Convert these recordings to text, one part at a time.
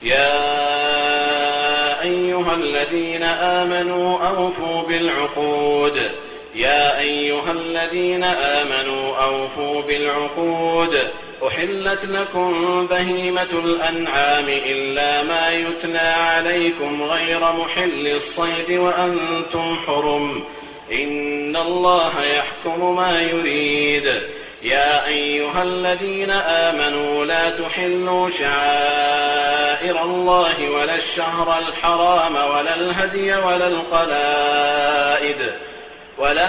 يا أيها الذين آمنوا أوفوا بالعقود أحلت لكم بهيمة الأنعام إلا ما يتلى عليكم غير محل الصيد وأنتم حرم إن الله يحكم ما يريد. يا أيها الذين آمنوا لا تحلوا شعائر الله ولا الشهر الحرام ولا الهدي ولا القلائد ولا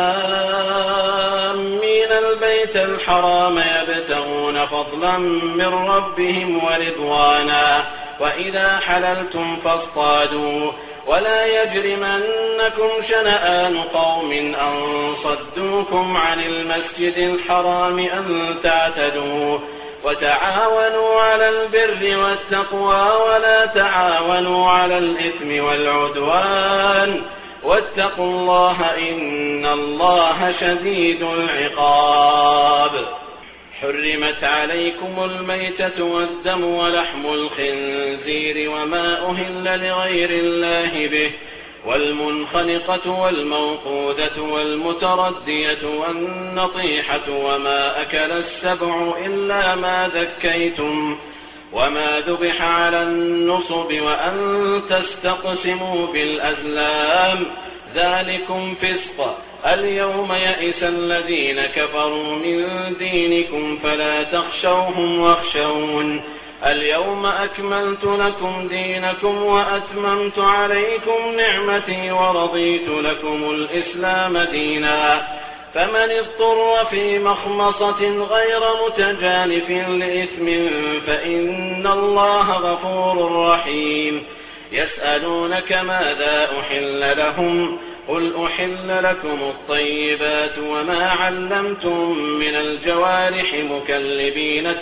آمين البيت الحرام يبتغون فضلا من ربهم ورضوانا وإذا حللتم فاصطادوا ولا يجرمنكم شنآن قوم أن صدوكم عن المسجد الحرام أن تعتدوا وتعاونوا على البر والتقوى ولا تعاونوا على الإثم والعدوان واتقوا الله إن الله شديد العقاب. حرمت عليكم الميتة والدم ولحم الخنزير وما أهل لغير الله به والمنخنقة والموقودة والمتردية والنطيحة وما أكل السبع إلا ما ذكيتم وما ذبح على النصب وأن تستقسموا بالأزلام ذلكم فسق. اليوم يئس الذين كفروا من دينكم فلا تخشوهم واخشون اليوم أكملت لكم دينكم وأتممت عليكم نعمتي ورضيت لكم الإسلام دينا. فمن اضطر في مخمصة غير متجانف لإثم فإن الله غفور رحيم. يسألونك ماذا أحل لهم قل أحل لكم الطيبات وما علمتم من الجوارح مكلبين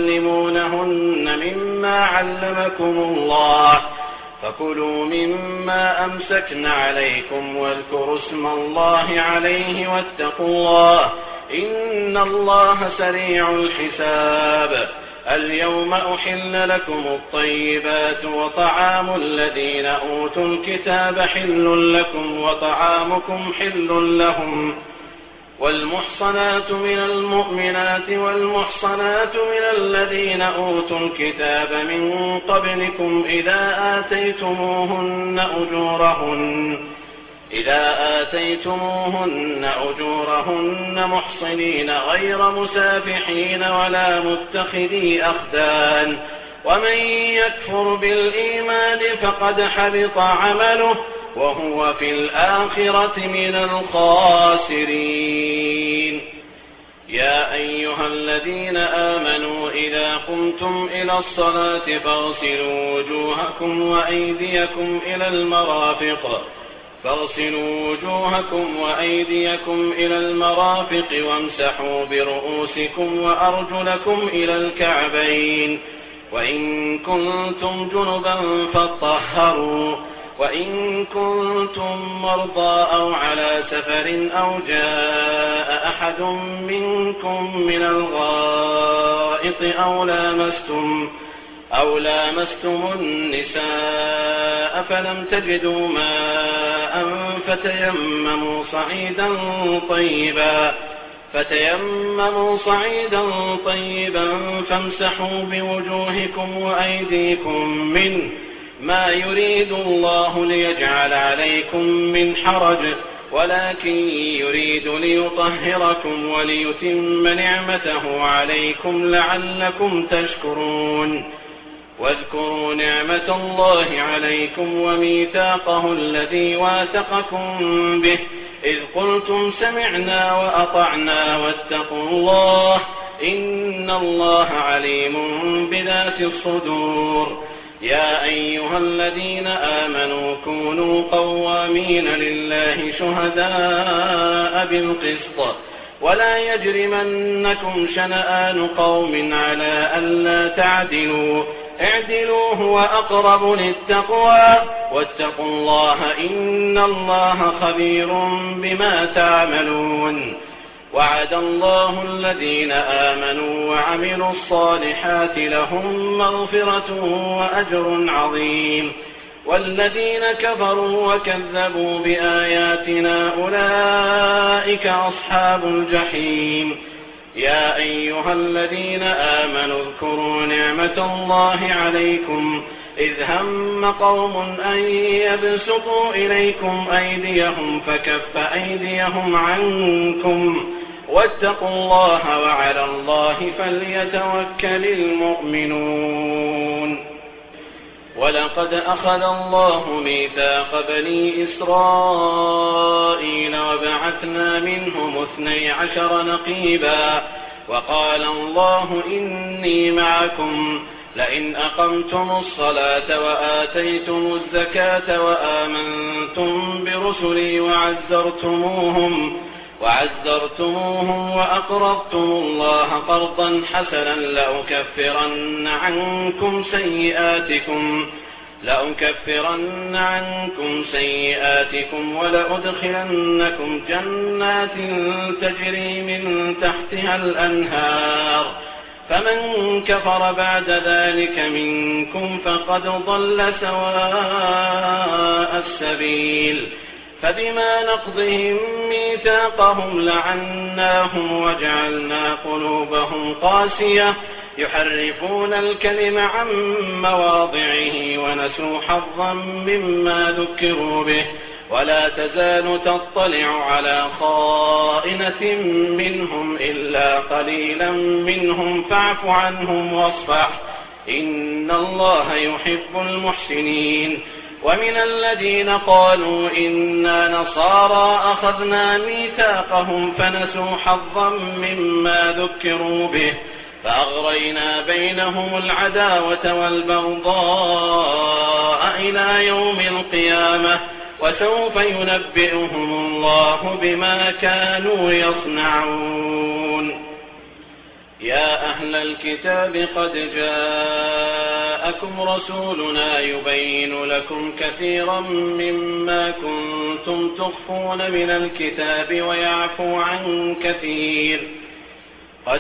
تعلمونهن مما علمكم الله فكلوا مما أمسكن عليكم واذكروا اسم الله عليه واتقوا الله إن الله سريع الحساب. اليوم أحل لكم الطيبات وطعام الذين أوتوا الكتاب حل لكم وطعامكم حل لهم والمحصنات من المؤمنات والمحصنات من الذين أوتوا الكتاب من قبلكم إذا آتيتموهن أجورهن محصنين غير مسافحين ولا متخذي أخدان ومن يكفر بالإيمان فقد حبط عمله وهو في الآخرة من الخاسرين. يا أيها الذين آمنوا إذا قمتم إلى الصلاة فاغسلوا وجوهكم إلى المرافق وامسحوا برؤوسكم وأرجلكم إلى الكعبين وإن كنتم جنبا فاطهروا وإن كنتم مرضى أو على سفر أو جاء أحد منكم من الغائط أو لامستم النساء فلم تجدوا ماء فتيمموا صعيدا طيبا فامسحوا بوجوهكم وأيديكم منه ما يريد الله ليجعل عليكم من حرج ولكن يريد ليطهركم وليتم نعمته عليكم لعلكم تشكرون. واذكروا نعمة الله عليكم وميثاقه الذي واثقكم به إذ قلتم سمعنا وأطعنا واتقوا الله إن الله عليم بذات الصدور. يا أيها الذين آمنوا كونوا قوامين لله شهداء بالقسط ولا يجرمنكم شنآن قوم على ألا تعدلوا اعدلوا هو أقرب للتقوى واتقوا الله إن الله خبير بما تعملون. وعد الله الذين آمنوا وعملوا الصالحات لهم مغفرة وأجر عظيم والذين كفروا وكذبوا بآياتنا أولئك أصحاب الجحيم يا أيها الذين آمنوا اذكروا نعمة الله عليكم إذ هم قوم أن يبسطوا إليكم أيديهم فكف أيديهم عنكم واتقوا الله وعلى الله فليتوكل المؤمنون ولقد أخذ الله ميثاق بني إسرائيل وبعثنا منهم 12 نقيبا وقال الله إني معكم لئن أقمتم الصلاة وآتيتم الزكاة وآمنتم برسلي وعزرتموهم وأقرضتم الله قرضا حسنا لأكفرن عنكم سيئاتكم ولأدخلنكم جنات تجري من تحتها الأنهار فمن كفر بعد ذلك منكم فقد ضل سواء السبيل فبما نقضهم ميثاقهم لعناهم وجعلنا قلوبهم قاسية يحرفون الكلم عن مواضعه ونسوا حظا مما ذكروا به ولا تزال تطلع على خائنة منهم إلا قليلا منهم فاعف عنهم واصفح إن الله يحب المحسنين ومن الذين قالوا إنا نصارى أخذنا ميثاقهم فنسوا حظا مما ذكروا به فأغرينا بينهم العداوة والبغضاء إلى يوم القيامة وسوف ينبئهم الله بما كانوا يصنعون يا أهل الكتاب قد جاءكم رسولنا يبين لكم كثيرا مما كنتم تخفون من الكتاب ويعفو عن كثير قد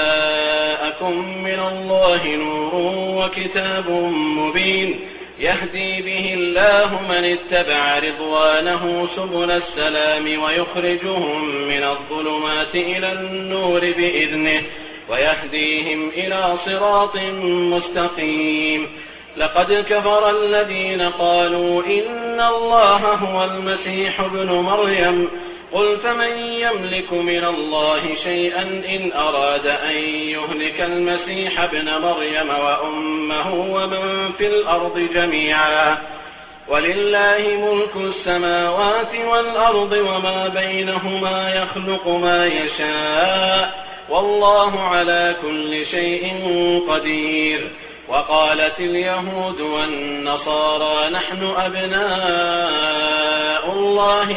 جاءكم من الله نور وكتاب مبين يهدي به الله من اتبع رضوانه سبل السلام ويخرجهم من الظلمات إلى النور بإذنه ويهديهم إلى صراط مستقيم لقد كفر الذين قالوا إن الله هو المسيح ابن مريم قل فمن يملك من الله شيئا إن أراد أن يهلك المسيح ابن مريم وأمه ومن في الأرض جميعا ولله ملك السماوات والأرض وما بينهما يخلق ما يشاء والله على كل شيء قدير وقالت اليهود والنصارى نحن أبناء الله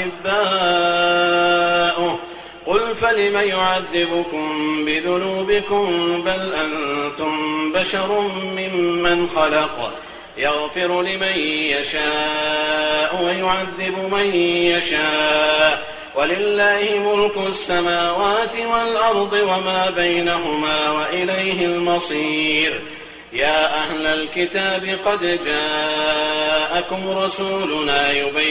وأحباؤه قل فلم يعذبكم بذنوبكم بل أنتم بشر ممن خلق يغفر لمن يشاء ويعذب من يشاء ولله ملك السماوات والأرض وما بينهما وإليه المصير يا أهل الكتاب قد جاءكم رسولنا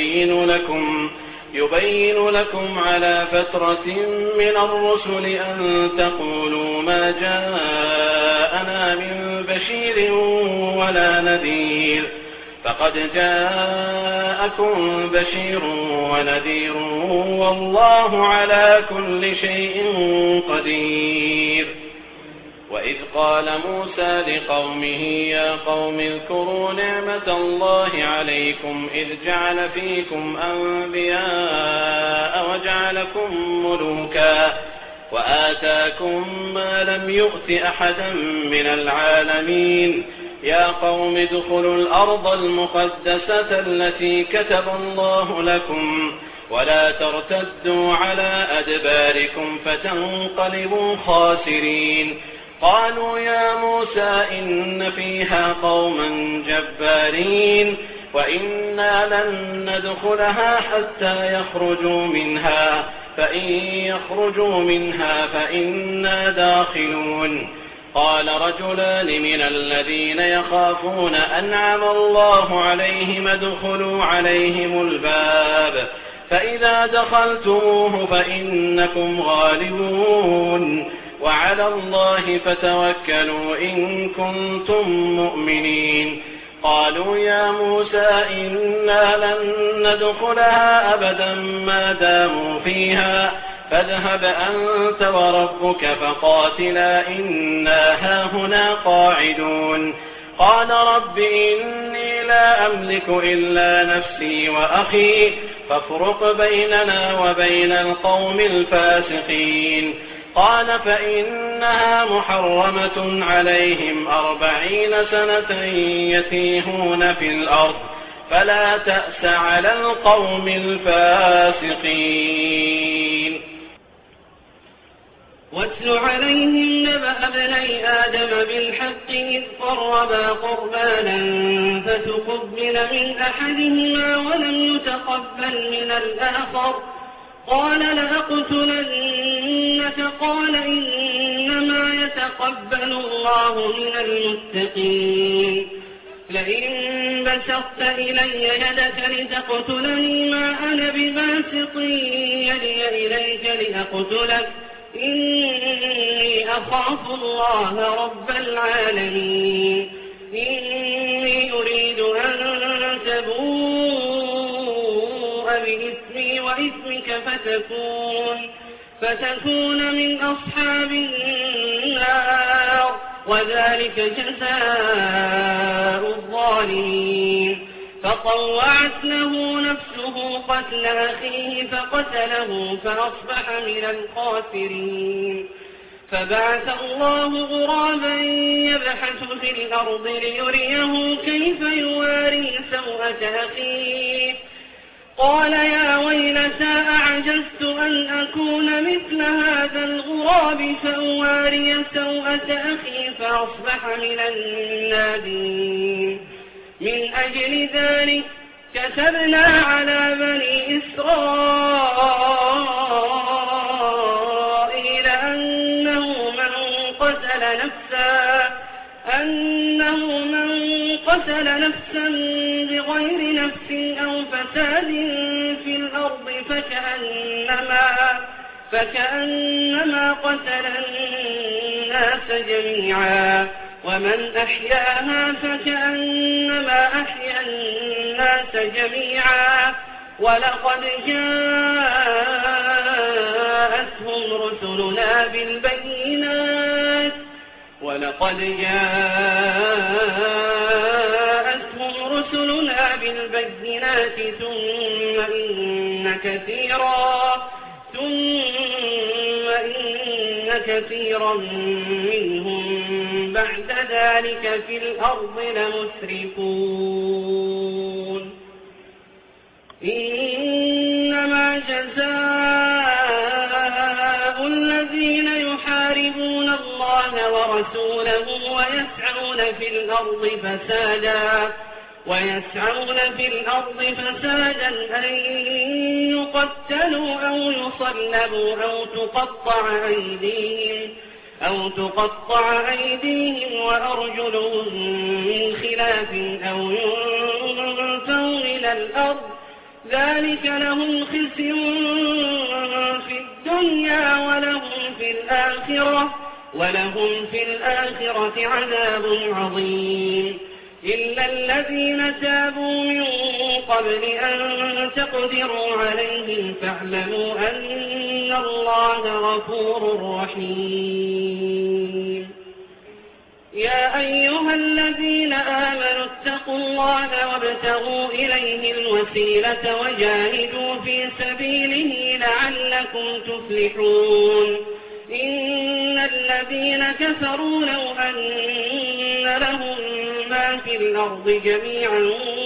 يبين لكم على فترة من الرسل أن تقولوا ما جاءنا من بشير ولا نذير فقد جاءكم بشير ونذير والله على كل شيء قدير وإذ قال موسى لقومه يا قوم اذكروا نعمة الله عليكم إذ جعل فيكم أنبياء وجعلكم ملوكا وآتاكم ما لم يؤت أحدا من العالمين يا قوم ادخلوا الأرض المقدسة التي كتب الله لكم ولا ترتدوا على أدباركم فتنقلبوا خاسرين قالوا يا موسى إن فيها قوما جبارين وإنا لن ندخلها حتى يخرجوا منها فإن يخرجوا منها فإنا داخلون. قال رجلان من الذين يخافون أنعم الله عليهم ادخلوا عليهم الباب فإذا دخلتموه فإنكم غالبون وعلى الله فتوكلوا إن كنتم مؤمنين. قالوا يا موسى إنا لن ندخلها أبدا ما داموا فيها فاذهب أنت وربك فقاتلا إنا هاهنا قاعدون. قال رب إني لا أملك إلا نفسي وأخي فافرق بيننا وبين القوم الفاسقين. قال فإنها محرمة عليهم 40 سنة يتيهون في الأرض فلا تأس على القوم الفاسقين. واتل عليهم نبأ ابني آدم بالحق إذ قربا قربانا فتقبل من أحدهما ولم يتقبل من الآخر قال لأقتلنك قال إنما يتقبل الله من المتقين. لئن بسطت إلي يدك لتقتلني ما أنا بباسط يدي إليك لأقتلك إني أخاف الله رب العالمين. إني أريد أن تبوء بإثمي وإثمك فتكون من أصحاب النار وذلك جزاء الظالمين. فطوعت له نفسه قتل أخيه فقتله فأصبح من الخاسرين. فبعث الله غرابا يبحث في الأرض ليريه كيف يواري سوءة أخيه قال يا ويلتى أعجزت أن أكون مثل هذا الغراب فأواري سوءة أخي فأصبح من النادمين. من أجل ذلك كتبنا على بني إسرائيل أنه من قتل نفسا بغير نفس أو فساد في الأرض فكأنما قتل الناس جميعا ومن أحياها فكأنما أحيا الناس جميعا ولقد جاءتهم رسلنا بالبينات ثم إن كثيرا منهم بعد ذلك في الأرض لمسرفون. إنما جزاء الذين يحاربون الله ورسوله ويسعون في الأرض فسادا أن يقتلوا أو يصلبوا أو تقطع أيديهم وأرجلهم من خلاف أو ينفوا إلى الأرض ذلك لهم خزي في الدنيا ولهم في الآخرة عذاب عظيم. إلا الذين تابوا من قبل أن تقدروا عليهم فاعلموا أن الله غفور رحيم. يا أيها الذين آمنوا اتقوا الله وابتغوا إليه الوسيلة وجاهدوا في سبيله لعلكم تفلحون. إن الذين كفروا لو أن لهم ما في الأرض جميعا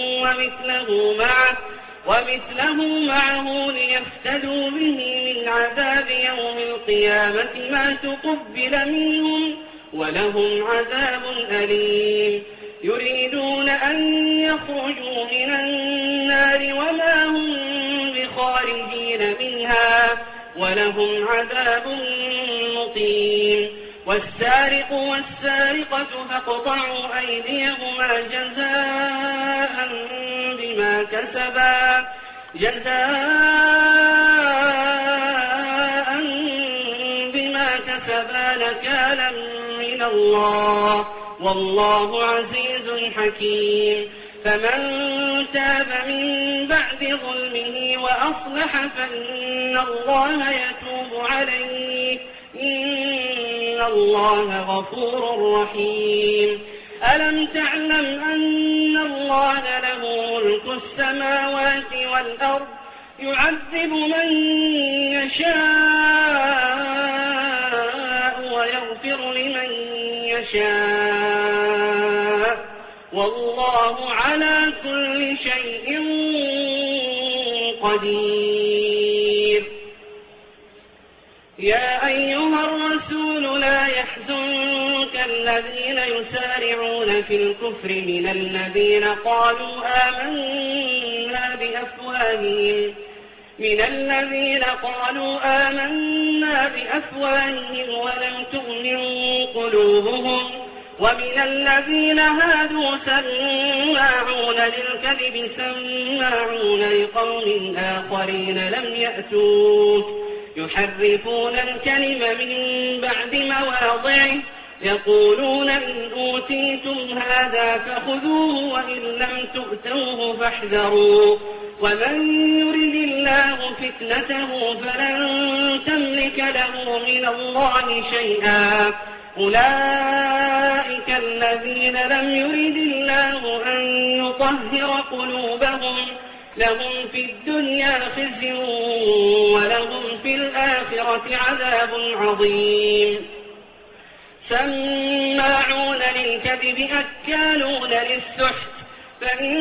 ومثله معه ليفتدوا به من عذاب يوم القيامة ما تقبل منهم ولهم عذاب أليم. يريدون أن يخرجوا من النار وما هم بخارجين منها ولهم عذاب مقيم. والسارق والسارقة فاقطعوا أيديهما جزاء بما كسبا نكالا من الله، والله عزيز حكيم. فمن تاب من بعد ظلمه وأصلح فإن الله يتوب عليه، إن الله غفور رحيم. ألم تعلم أن الله له ملك السماوات والأرض، يعذب من يشاء ويغفر لمن يشاء، والله على كل شيء قدير. يا أيها الرسول لا يحزنك الذين يسارعون في الكفر من الذين قالوا آمنا بأفواههم ولم تؤمن قلوبهم، ومن الذين هادوا سماعون للكذب سماعون لقوم آخرين لم يأتوك، يحرفون الكلم من بعد مواضعه، يقولون إن أوتيتم هذا فخذوه وإن لم تؤتوه فاحذروا، ومن يرد الله فتنته فلن تملك له من الله شيئا. أولئك الذين لم يرد الله أن يطهر قلوبهم، لهم في الدنيا خزي ولهم في الآخرة عذاب عظيم. سماعون للكذب أكالون للسحت، فإن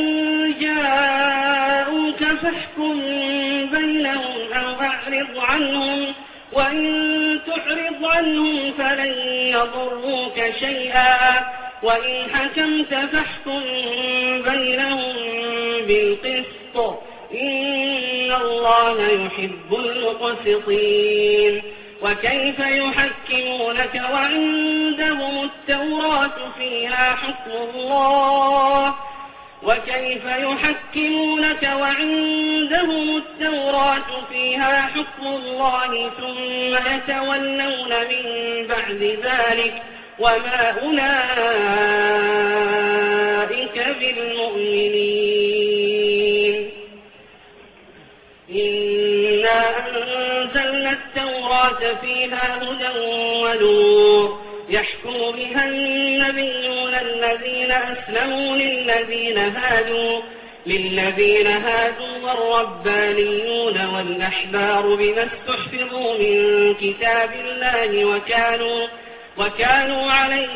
جاءوك فاحكم بينهم أو أعرض عنهم، وإن تعرض عنهم فلن يضروك شيئا، وإن حكمت فاحكم بينهم بالقسط، إن الله يحب المقسطين. وكيف يحكمونك وعندهم التوراة فيها حكم الله ثم يتولون من بعد ذلك وما أولئك بالمؤمنين. إنا أنزلنا التوراة فيها هدى ونور، يحكم بها النبيون الذين أسلموا للذين هادوا والربانيون والأحبار بما استحفظوا من كتاب الله وكانوا عليه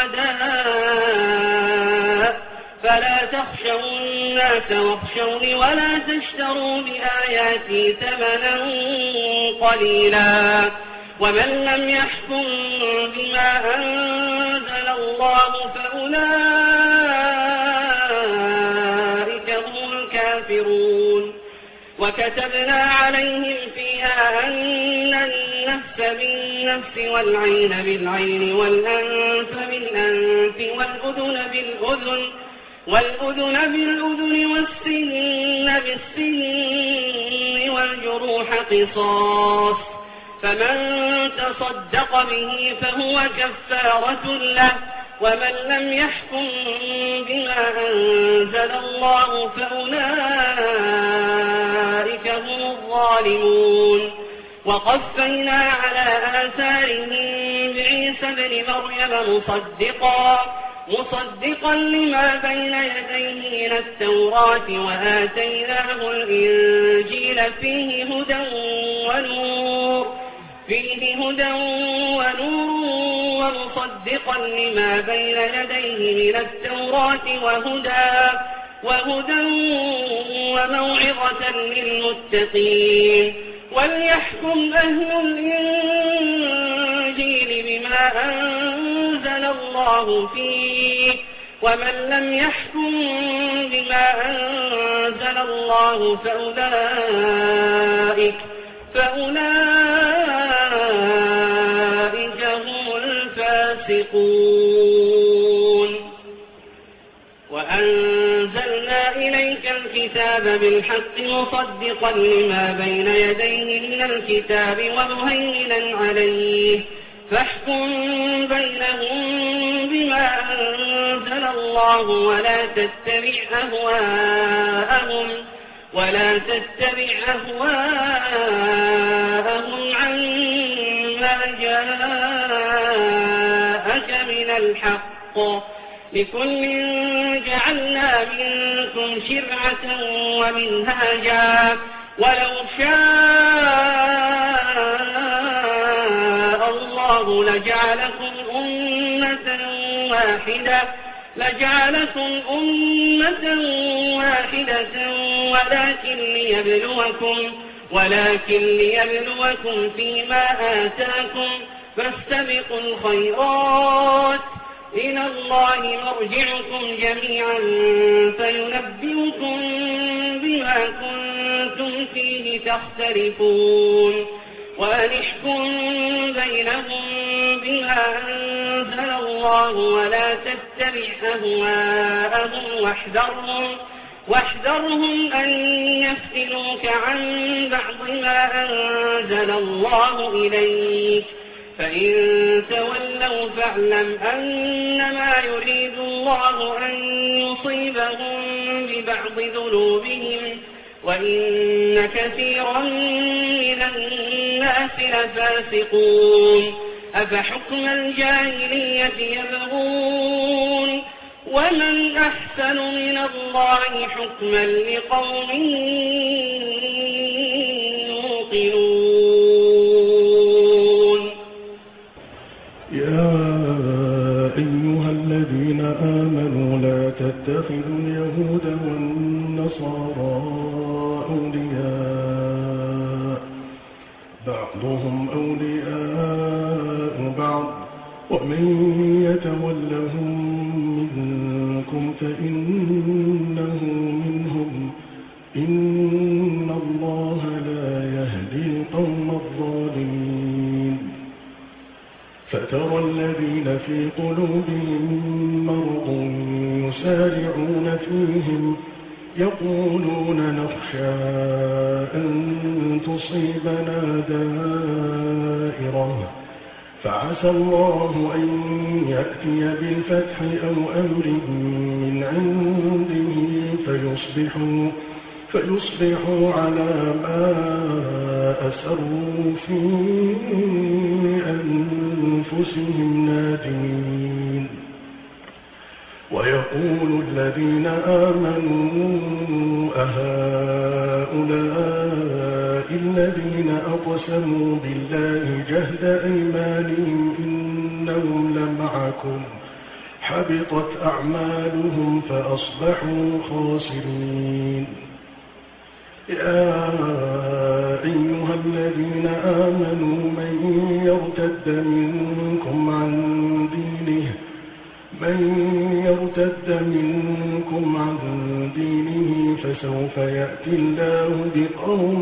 شهداء، فلا تخشوا الناس واخشوني ولا تشتروا بآياتي ثمنا قليلا، ومن لم يحكم بما أنزل الله فأولئك هم الكافرون. وكتبنا عليهم فيها أن النفس بالنفس والعين بالعين والأنف بالأنف والأذن بالأذن والسن بالسن والجروح قصاص، فمن تصدق به فهو كفارة له، ومن لم يحكم بما أنزل الله فأولئك هم الظالمون. وقفينا على آثارهم بعيسى ابن مريم مصدقا لما بين يديه من التوراة، وآتيناه الإنجيل فيه هدى ونور ومصدقا لما بين يديه من التوراة وهدى وموعظة للمتقين. وليحكم أهل الإنجيل بما أنزل الله فيه، ومن لم يحكم بما أنزل الله فأولئك هم الفاسقون. وأنزلنا إليك الكتاب بالحق مصدقا لما بين يديه من الكتاب ومهيمنا عليه فاحكم بينهم بما أنزل الله ولا تتبع أهواءهم عما جاءك من الحق لكل جعلنا منكم شرعة ومنهاجا ولو شاء الله لجعلكم أمة واحدة ولكن ليبلوكم فيما آتاكم فاستبقوا الخيرات إلى الله مرجعكم جميعا فينبئكم بما كنتم فيه تختلفون وأنحكم بينهم بما أنزل الله ولا تتبع أهواءهم واحذرهم أن يفتنوك عن بعض ما أنزل الله إليك فإن تولوا فاعلم أنما يريد الله أن يصيبهم ببعض ذنوبهم وإن كثيرا من الناس لفاسقون أفحكم الجاهلية يبغون ومن أحسن من الله حكما لقوم يوقنون. يا أيها الذين آمنوا لا تتخذوا اليهود والنصارى أولياء بعضهم أولياء بعض ومن يتولهم منكم فإنه منهم إن الله لا يهدي القوم الظالمين. فترى الذين في قلوبهم مرض يسارعون فيهم يقولون نخشى أن تصيبنا دائرة فعسى الله أن يأتي بالفتح أو أمر من عنده فيصبحوا على ما أسروا في أنفسهم نادمين. ويقول الذين آمنوا أهؤلاء الذين أقسموا بالله جهد أيمانهم إنهم لمعكم حبطت أعمالهم فأصبحوا خاسرين. يا أيها الذين آمنوا من يرتد منكم عن دينه فسوف يأتي الله بقوم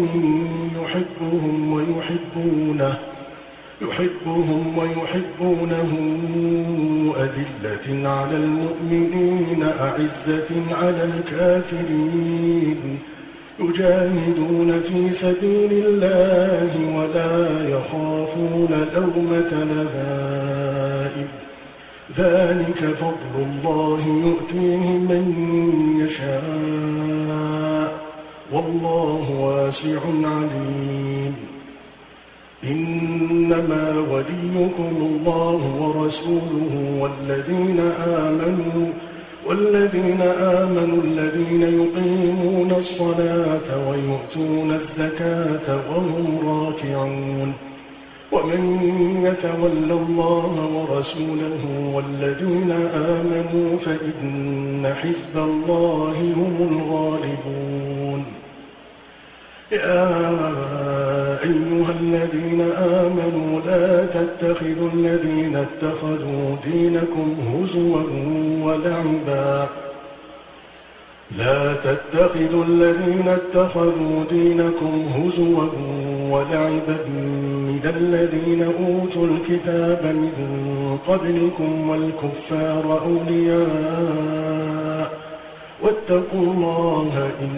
يحبهم ويحبونه أذلة على المؤمنين أعزة على الكافرين يجاهدون في سبيل الله ولا يخافون لومة لائم ذلك فضل الله يؤتيه من يشاء والله واسع عليم. إنما وليكم الله ورسوله والذين آمنوا الذين يقيمون الصلاة ويؤتون الزكاة وهم راكعون. ومن يتول الله ورسوله والذين آمنوا فإن حزب الله هم الغالبون. يا أيها الذين آمنوا لا تتخذوا الذين اتخذوا دينكم هزوا ولعبا من الذين أوتوا الكتاب من قبلكم والكفار أولياء واتقوا الله إن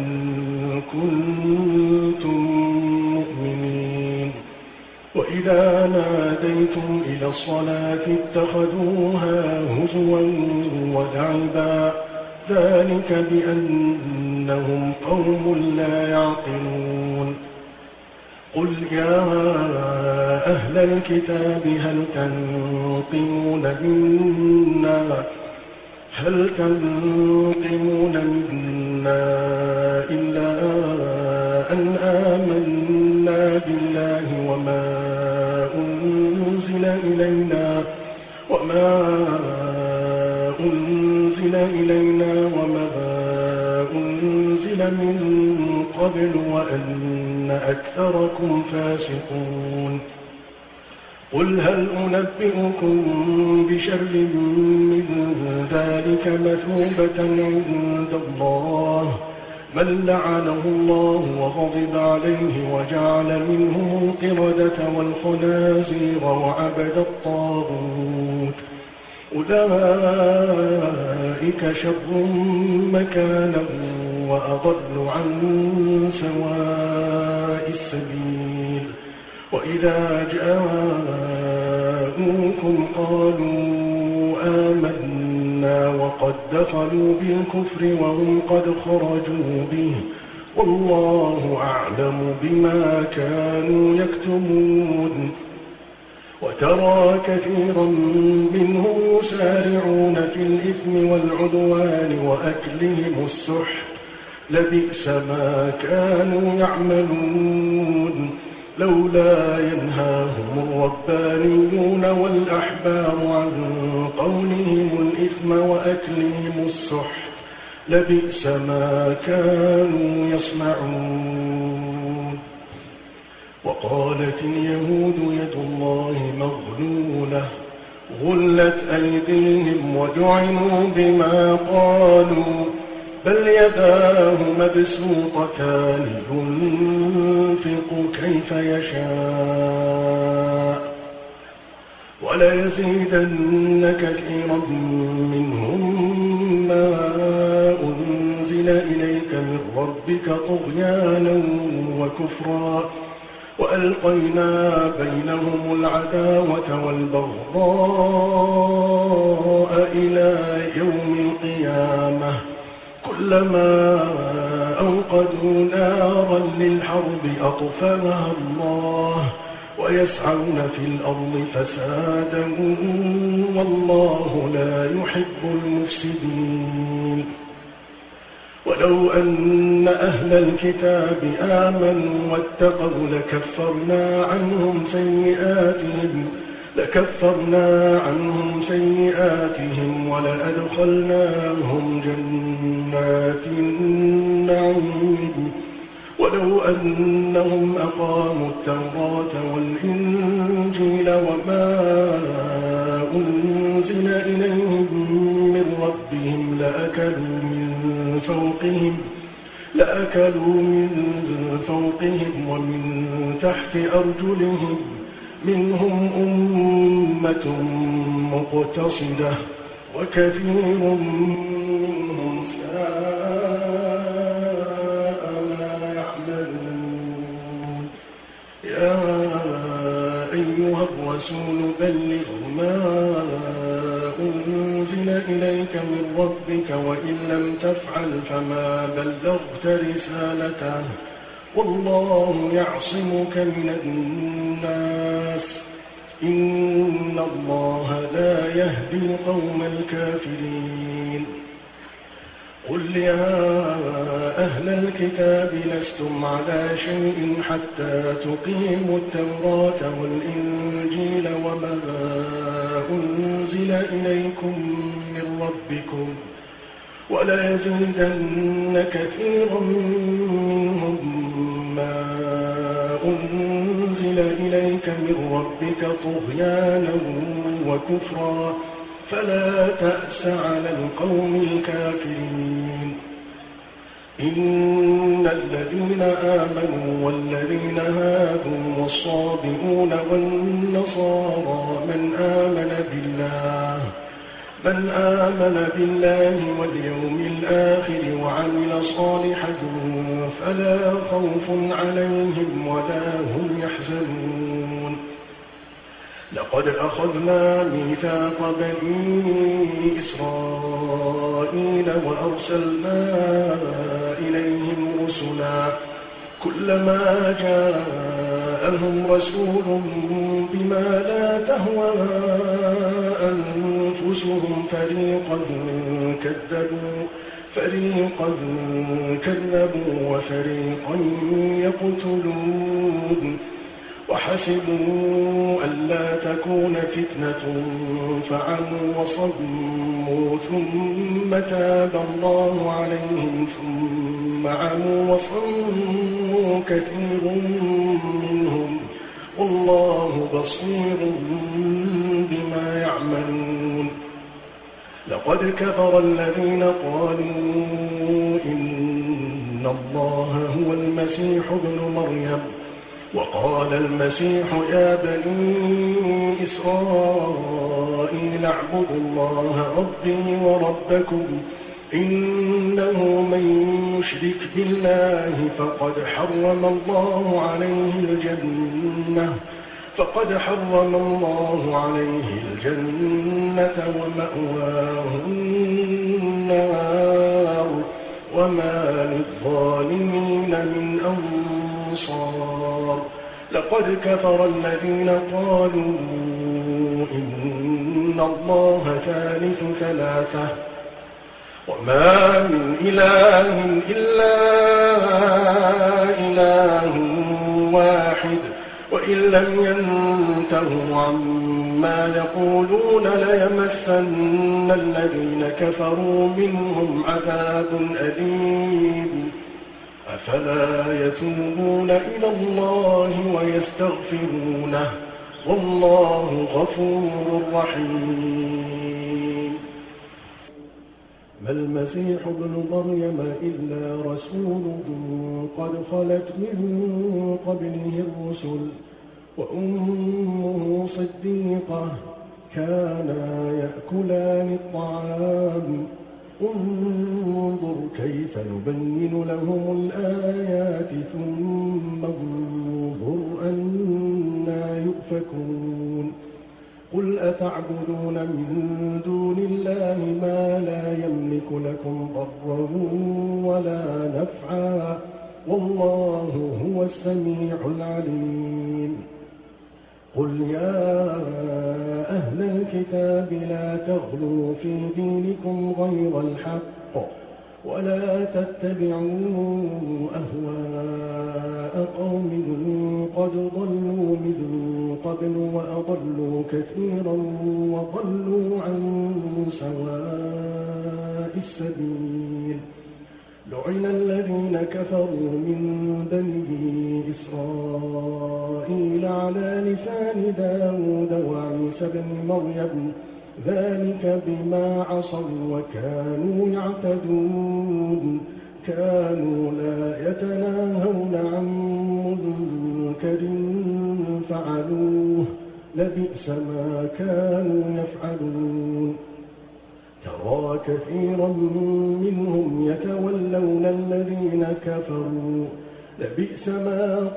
كنتم مؤمنين. وإذا ناديتم إلى الصلاة اتخذوها هزوا ولعبا ذلك بأنهم قوم لا يعقلون. قل يا أهل الكتاب هل تنقمون منا إلا أن آمنا بالله وما أنزل إلينا وما أنزل من قبل وأن أكثركم فاسقون. قل هل أنبئكم بشر من ذلك مثوبة عند الله من لعنه الله وغضب عليه وجعل منهم القردة والخنازير وعبد الطاغوت أولئك شر مكانا وأضل عن سواء السبيل. وإذا جاءوكم قالوا آمنا وقد دخلوا بالكفر وهم قد خرجوا به والله أعلم بما كانوا يكتمون. وترى كثيرا منهم يسارعون في الإثم والعدوان وأكلهم السحت لبئس ما كانوا يعملون. لولا ينهاهم الربانيون والأحبار عن قولهم الإثم وأكلهم السحت لبئس ما كانوا يصنعون. وقالت اليهود يد الله مغلولة غلت أيديهم وجعنوا بما قالوا بل يداه مبسوطتان ينفق كيف يشاء وليزيدن كثيرا منهم ما أنزل إليك من ربك طغيانا وكفرا وألقينا بينهم العداوة والبغضاء إلى يوم القيامة كلما أوقدوا نارا للحرب أطفأها الله ويسعون في الأرض فسادا والله لا يحب المفسدين. ولو أن أهل الكتاب آمنوا واتقوا لكفرنا عنهم سيئاتهم ولأدخلناهم جنات النعيم. ولو أنهم أقاموا التوراة والإنجيل وما أنزل إليهم من ربهم لأكلوا من فوقهم ومن تحت أرجلهم منهم أمة مقتصدة وكثير منهم ساء ما يعملون. يا أيها الرسول بلغ ما أنزل إليك من ربك وإن لم تفعل فما بلغت رسالته والله يعصمك من الناس إن الله لا يهدي القوم الكافرين. قل يا أهل الكتاب لستم على شيء حتى تقيموا التوراة والإنجيل وما أنزل إليكم من ربكم وليزيدن كثيرا منهم ما أنزل إليك من ربك طغيانا وكفرا فلا تأس على القوم الكافرين. إن من الذين آمنوا والذين هادوا والصابئون والنصارى من آمن بالله واليوم الآخر وعمل صالحا فلا خوف عليهم ولا هم يحزنون. لقد أخذنا ميثاق بني إسرائيل وأرسلنا إليهم رسلا كلما جاءهم رسول بما لا تهوى أنفسهم فريقا كذبوا وفريقا يقتلون وحسبوا ألا تكون فتنة فعموا وصموا ثم تاب الله عليهم ثم عموا وصموا كثير منهم والله بصير بما يعملون. لقد كفر الذين قالوا إن الله هو المسيح ابن مريم وقال المسيح يا بني إسرائيل اعبدوا الله ربي وربكم إنه من يشرك بالله فقد حرم الله عليه الجنة ومأواه النار وما للظالمين من أنصار. لقد كفر الذين قالوا إن الله ثالث ثلاثة وما من إله إلا إله واحد وإن لم ينتهوا عما يقولون ليمسن الذين كفروا منهم عذاب أليم. أفلا يتوبون إلى الله ويستغفرونه والله غفور رحيم. ما المسيح ابن مريم إلا رسول قد خلت من قبله الرسل وأمه صديقة كانا يأكلان الطعام انظر كيف نبين لهم الآيات ثم انظر أنا يؤفكون. قل أتعبدون من دون الله ما لا يملك لكم ضرا ولا نفعا والله هو السميع العليم. قل يا أهل الكتاب لا تغلوا في دينكم غير الحق ولا تتبعوا أهواء قوم قد ضلوا من قبل وأضلوا كثيرا وضلوا عن سواء السبيل. لعن الذين كفروا من بني إسرائيل على لسان داود وعيسى بن مريم ذلك بما عصوا وكانوا يعتدون. كانوا لا يتناهون عن منكر فعلوه لبئس ما كانوا يفعلون. ترى كثيرا منهم يتولون الذين كفروا لبئس ما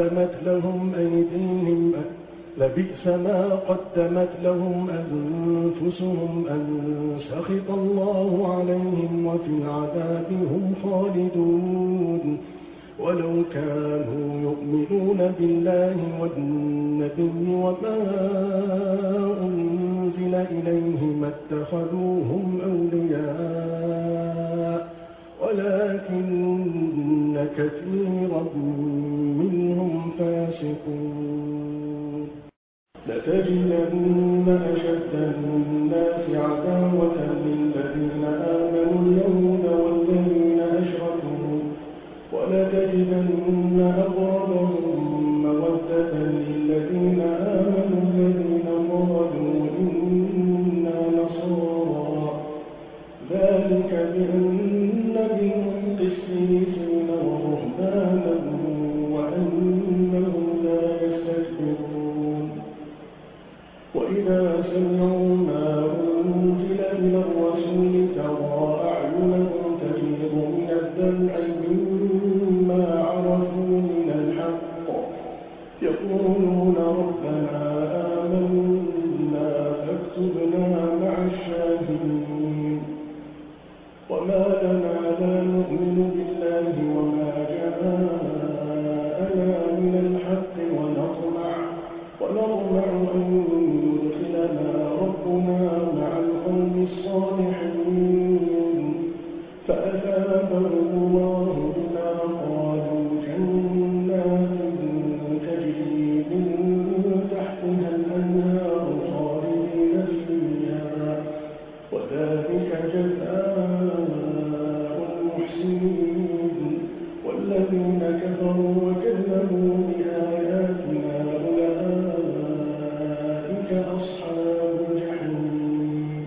قدمت لهم أنفسهم أن سخط الله عليهم وفي العذاب هم خالدون. ولو كانوا يؤمنون بالله والنبي وما أنزل إليه ما اتخذوهم أولياء ولكن كثيرا منهم فاسقون. لتجدن أشد الناس عداوة للذين آمنوا اليهود والذين أشركوا ولتجدن أقربهم مودة للذين آمنوا الذين قالوا إنا نصارى ذلك ذلك بأن منهم قسيسين ورهبانا وأنهم لا يستكبرون وإذا سمعوا ما أنزل إلى الرسول ترى أعينهم تفيض من الدمع مما عرفوا من الحق يقولون ربنا آمنا فاكتبنا مع الشاهدين وما لنا لا نؤمن بالله وما جاءنا من الحق ونطمع أن يدخلنا ربنا مع القوم الصالحين فأثابهم الله بما قالوا جنات تجري من تحتها الأنهار خالدين فيها وذلك جزاء المحسنين والذين كفروا وكذبوا بآياتنا أولئك أصحاب الجحيم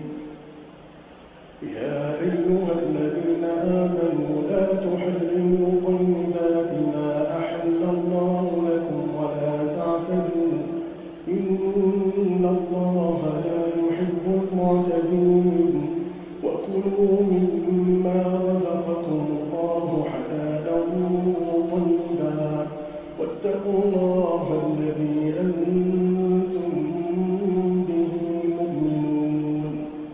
يا أيها الذين آمنوا لا تحرموا طيبات ما أحل الله لكم ولا تعتدوا إن الله لا يحب المعتدين وكلوا مما رزقكم الله حلالا طيبا واتقوا الله الذي أنتم به مؤمنون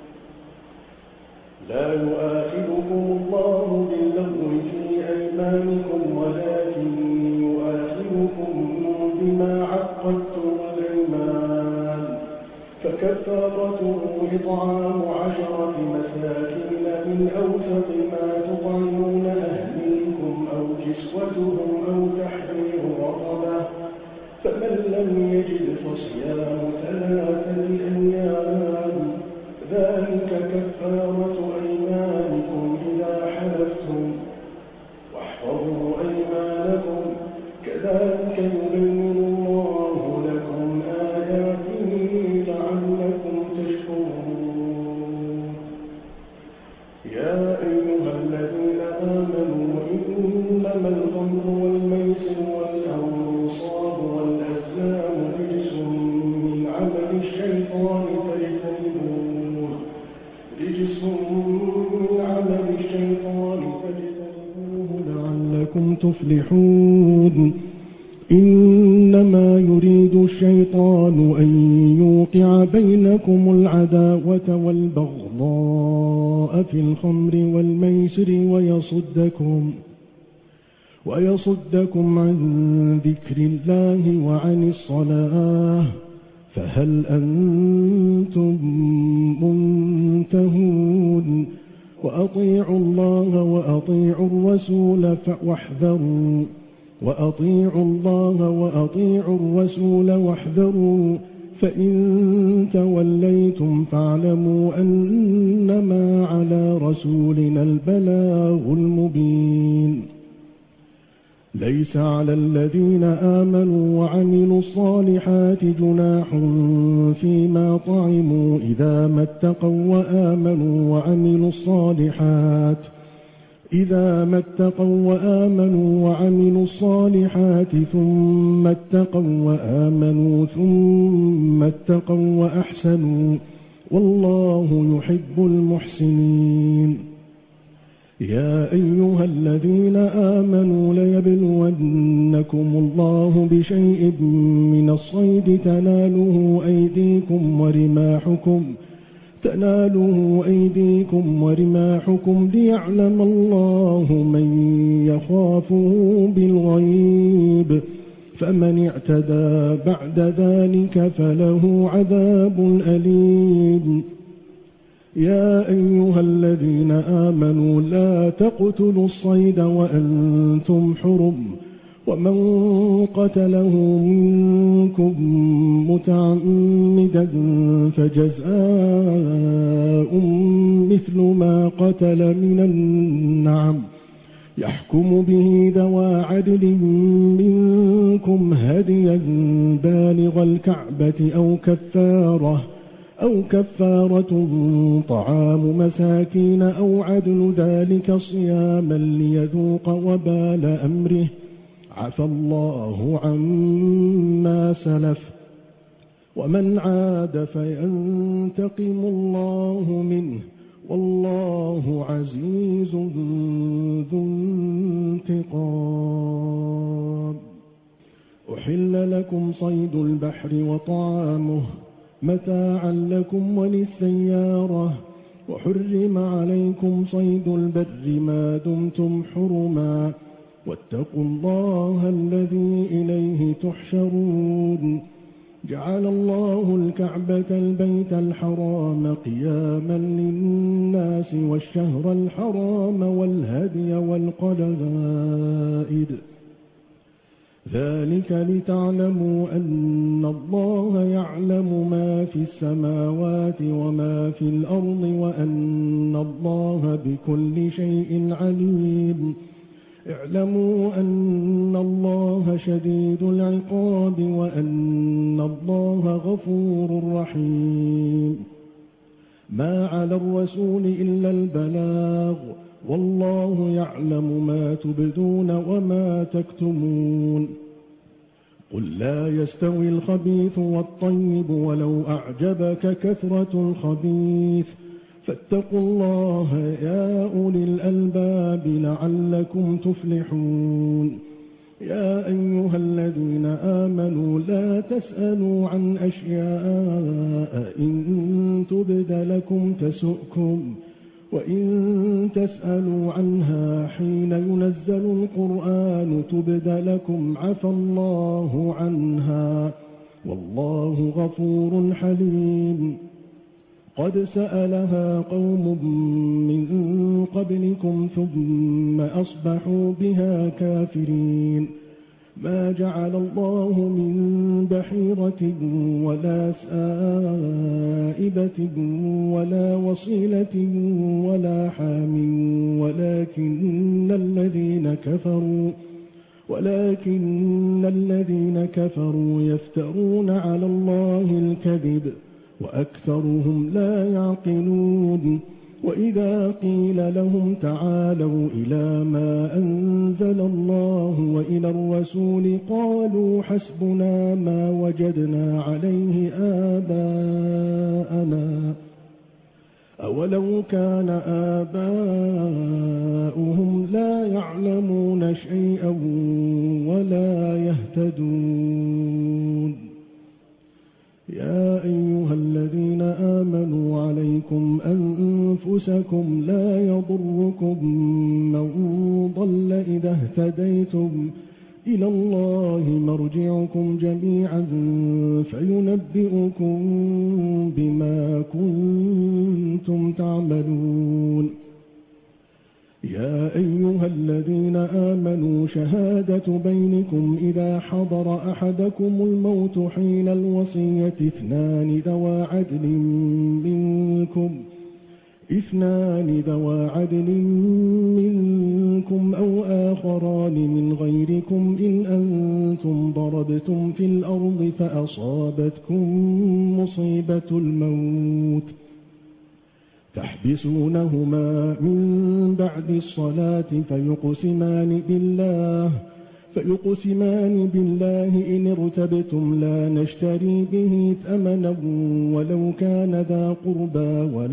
لا يؤاخذكم الله باللغو في أيمانكم ولكن يؤاخذكم بما عقدتم الأيمان فكفارته إطعام 10 مساكين من أوسط ما تطعمون أهليكم أو كسوتهم أو تحرير رقبة فمن لم يجد فصيام 3 أيام ذلك كفارة أيمانكم إذا حلفتم واحفظوا أيمانكم كذلك يبين الله لكم آياته لعلكم تشكرون يا أيها الذين آمنوا إنما الخمر والميسر والأنصاب والأزلام رجس من عمل الشيطان فاجتنبوه لعلكم تفلحون إنما يريد الشيطان أن يوقع بينكم العداوة والبغضاء في الخمر والميسر ويصدكم عن ذكر الله وعن الصلاة فهل أنتم منتهون وأطيعوا الله وأطيعوا الرسول واحذروا فإن توليتم فاعلموا أنما على رسولنا البلاغ المبين ليس على الذين آمنوا وعملوا الصالحات جناح فيما طعموا إذا ما اتقوا وعملوا الصالحات ثم اتقوا وأحسنوا والله يحب المحسنين يا أيها الذين آمنوا ليبلونكم الله بشيء من الصيد تناله أيديكم ورماحكم ليعلم الله من يخافه بالغيب فمن اعتدى بعد ذلك فله عذاب أليم يا أيها الذين آمنوا لا تقتلوا الصيد وأنتم حرم ومن قتله منكم متعمدا فجزاء مثل ما قتل من النعم يحكم به ذوى عدل منكم هديا بالغ الكعبة أو كفارة طعام مساكين أو عدل ذلك صياما ليذوق وبال أمره عفى الله عما سلف ومن عاد فينتقم الله منه والله عزيز ذو انتقام. أحل لكم صيد البحر وطعامه متاعا لكم وللسيارة وحرم عليكم صيد البر ما دمتم حرما واتقوا الله الذي إليه تحشرون. جعل الله الكعبة البيت الحرام قياما للناس والشهر الحرام والهدي والقلائد ذلك لتعلموا أن الله يعلم ما في السماوات وما في الأرض وأن الله بكل شيء عليم. اعلموا أن الله شديد العقاب وأن الله غفور رحيم. ما على الرسول إلا البلاغ والله يعلم ما تبدون وما تكتمون. قل لا يستوي الخبيث والطيب ولو أعجبك كثرة الخبيث فاتقوا الله يا أولي الألباب لعلكم تفلحون. يا أيها الذين آمنوا لا تسألوا عن أشياء إن تبد لكم تسؤكم وإن تسألوا عنها حين ينزل القرآن تبد لكم عفى الله عنها والله غفور حليم. قد سألها قوم من قبلكم ثم أصبحوا بها كافرين. ما جعل الله من بحيرة ولا سائبة ولا وصيلة ولا حام ولكن الذين كفروا يفترون على الله الكذب وأكثرهم لا يعقلون. وإذا قيل لهم تعالوا إلى ما أنزل الله وإلى الرسول قالوا حسبنا ما وجدنا عليه آباءنا أولو كان آباؤهم لا يعلمون شيئا ولا يهتدون. يا أيها الذين آمنوا عليكم أنفسكم لا يضركم من ضل إذا اهتديتم إلى الله مرجعكم جميعا فينبئكم بما كنتم تعملون. يا أيها الذين آمنوا شهادة بينكم إذا حضر أحدكم الموت حين الوصية اثنان ذوى عدل منكم أو آخران من غيركم إن أنتم ضربتم في الأرض فأصابتكم مصيبة الموت تحبسونهما من بعد الصلاة فيقسمان بالله إن ارتبتم لا نشتري به ثمنا ولو كان ذا قربى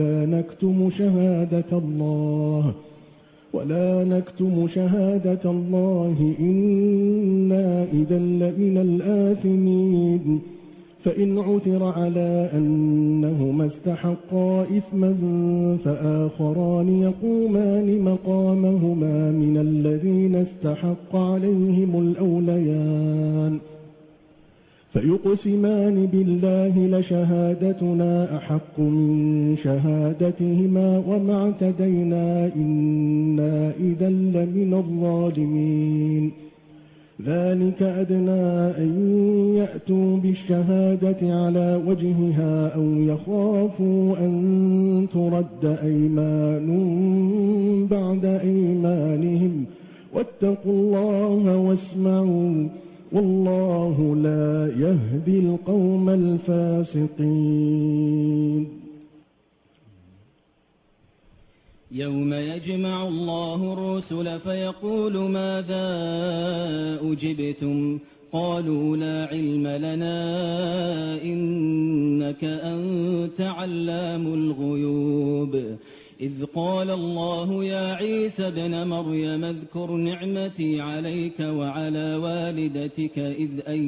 ولا نكتم شهادة الله إنا إذا لمن الآثمين. فإن عثر على أنهما استحقا إثما فآخران يقومان مقامهما من الذين استحق عليهم الأوليان فيقسمان بالله لشهادتنا أحق من شهادتهما وما اعتدينا إنا إذا لمن الظالمين. ذلك أدنى أن يأتوا بالشهادة على وجهها أو يخافوا أن ترد أيمان بعد أيمانهم واتقوا الله واسمعوا والله لا يهدي القوم الفاسقين. يوم يجمع الله الرسل فيقول ماذا أجبتم قالوا لا علم لنا إنك أنت علام الغيوب إذ قال الله يا عيسى ابن مريم اذكر نعمتي عليك وعلى والدتك إذ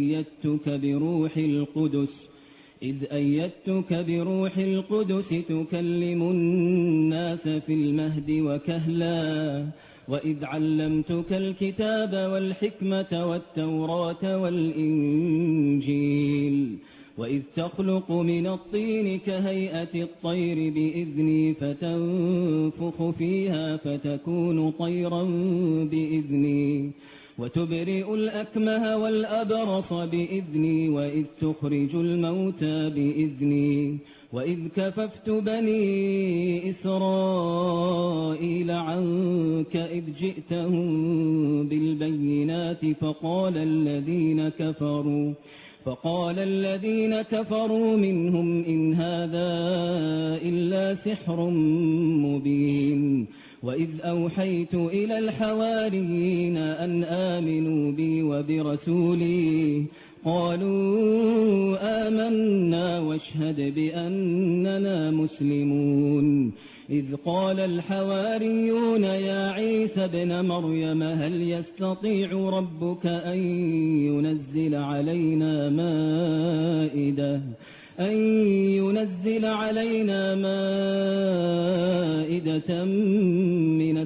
أيدتك بروح القدس تكلم الناس في المهد وكهلا وإذ علمتك الكتاب والحكمة والتوراة والإنجيل وإذ تخلق من الطين كهيئة الطير بإذني فتنفخ فيها فتكون طيرا بإذني وتبرئ الأكمه والأبرص بإذني وإذ تخرج الموتى بإذني وإذ كففت بني إسرائيل عنك إذ جئتهم بالبينات فقال الذين كفروا منهم إن هذا إلا سحر مبين وإذ أوحيت إلى الحواريين أن آمنوا بي وبرسولي قالوا آمنا واشهد بأننا مسلمون إذ قال الحواريون يا عيسى ابن مريم هل يستطيع ربك أن ينزل علينا مائدة من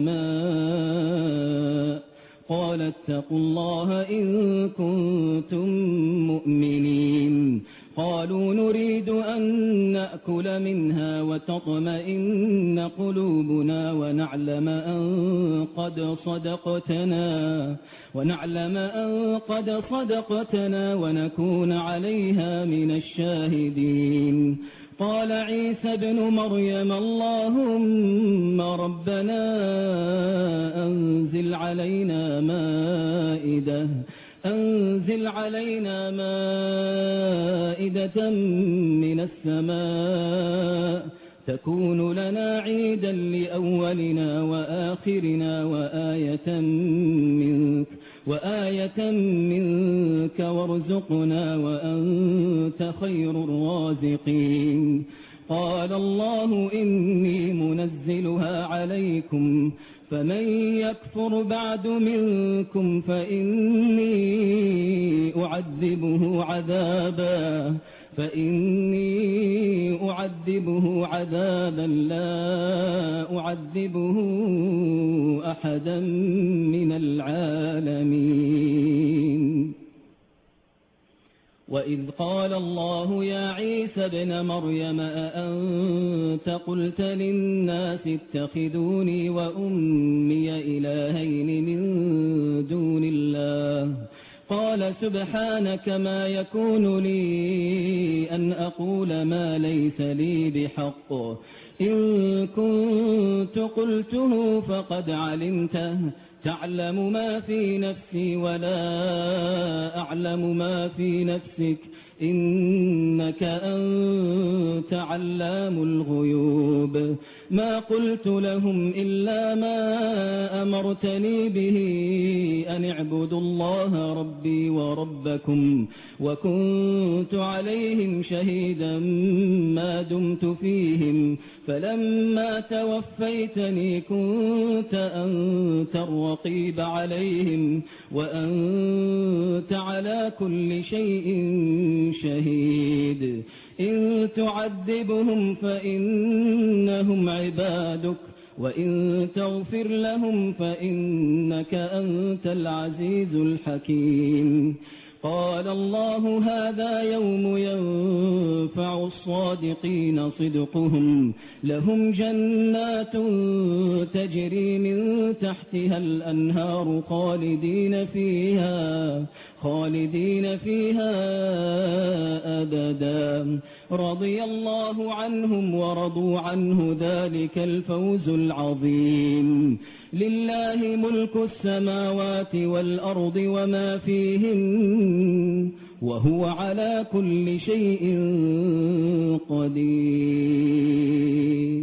السماء قال اتقوا الله إن كنتم مؤمنين قالوا نريد أن نأكل منها وتطمئن قلوبنا ونعلم أن قد صدقتنا ونكون عليها من الشاهدين قال عيسى ابن مريم اللهم ربنا أنزل علينا مائدة من السماء تكون لنا عيدا لأولنا وآخرنا وآية منك وارزقنا وأنت خير الرازقين قال الله إني منزلها عليكم فمن يكفر بعد منكم فإني أعذبه عذابا لا أعذبه أحدا من العالمين وإذ قال الله يا عيسى ابن مريم أأنت قلت للناس اتخذوني وأمي إلهين من دون الله قال سبحانك ما يكون لي أن أقول ما ليس لي بحق إن كنت قلته فقد علمته تعلم ما في نفسي ولا أعلم ما في نفسك إنك أنت علام الغيوب ما قلت لهم إلا ما أمرتني به أن اعبدوا الله ربي وربكم وكنت عليهم شهيدا ما دمت فيهم فلما توفيتني كنت أنت الرقيب عليهم وأنت على كل شيء شهيد إن تعذبهم فإنهم عبادك وإن تغفر لهم فإنك أنت العزيز الحكيم قال الله هذا يوم ينفع الصادقين صدقهم لهم جنات تجري من تحتها الأنهار خالدين فيها أبدا رضي الله عنهم ورضوا عنه ذلك الفوز العظيم لله ملك السماوات والأرض وما فيهن وهو على كل شيء قدير